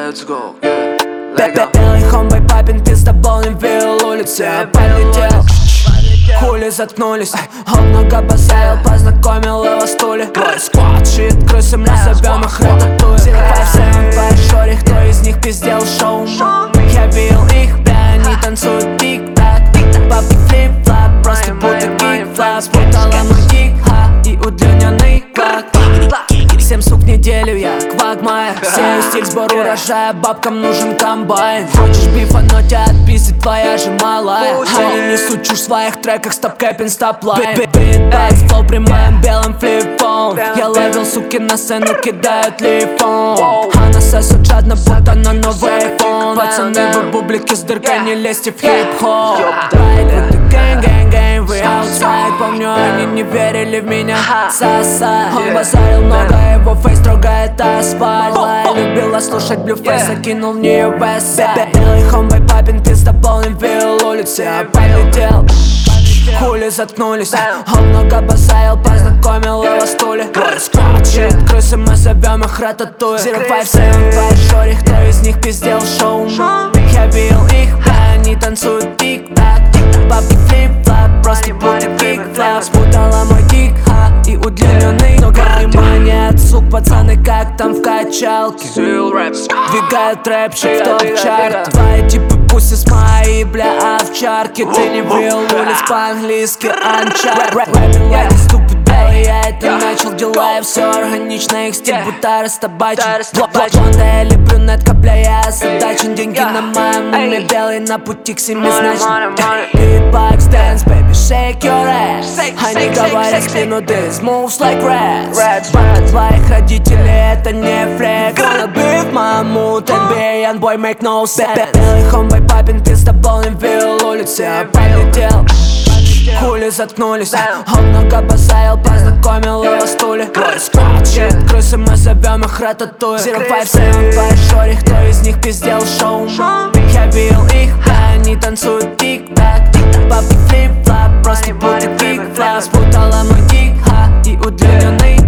Let's go, yeah. Белый хомбой папин пиздобол не видел улицы, полетел. Хули заткнулись, он много базарил, познакомил его стуле. Твой сквад, щит, крысы, мы зовем их рататуй. 057 по шоре, кто из них пиздел шоу? Я видел их, бля, они танцуют тик-так. Бабки флип-флап, просто будто кик-флап. Спутала мой кик-ха и удлиненный клак. 7 сук в неделю, я квагмайер. Сею стиль, сбор урожая, бабкам нужен комбайн. Хочешь бифа, но тебя отпиздит твоя же малая. Они несут чушь в своих треках, стоп-кэппин, стоп-лайн. Битбэкс, флоу при моем белом флип-фон. Я ловил суки на сцену, кидают лифон. Она сосут жадно, будто на новый iPhone. Пацаны, вы бублики с дыркой, не лезьте в хип-хоп. Gang, вы outside. Помню, они не верили в меня. Сосай. Он базарил много, его фейс трогает асфальт. Любила слушать блюфейс, закинул в нее вестсайд. Белый хомбой папин пиздобол не видел улицы, полетел. Хули заткнулись, он много базарил, познакомил его стуле. Твой сквад, щит, крысы, мы зовем их рататуй. 057 по шоре, кто из них пиздел шоу? Я видел их, они танцуют тик-так. Бабки флип-флап, просто будто кик-флап. Спутала мой кик-ха и удлиненный. Много внимания от сук, пацаны, как там в качалке. Двигают рэпчик в топ-чарт. Твои типы пуси с моей, бля, овчарки. Ты не видел улиц по-английски, анчар. Рэппин like a stupid boy, я это начал, дела и все органично. Их стиль будто растабачен. Блонда или брюнетка, бля, я озадачен. Деньги на моем уме, белый на пути к семи значен. Beatbox dance, baby, shake your ass. Они говорят в спину, this moves like rats. Банда твоих родителей, это не флэк. Wanna be в мамут, NBA, young boy, make no sense. Белый хомбой папин пиздобол не видел улицы, полетел. Хули заткнулись, он много базарил, познакомил его стуле. Твой сквад, щит, крысы, мы зовем их рататуй. 057 по шоре, кто из них пиздел шоу? Я видел их, они танцуют тик-так. Бабки флип-флап, просто будто кик-флап. Спутала мой кик-ха и удлиненный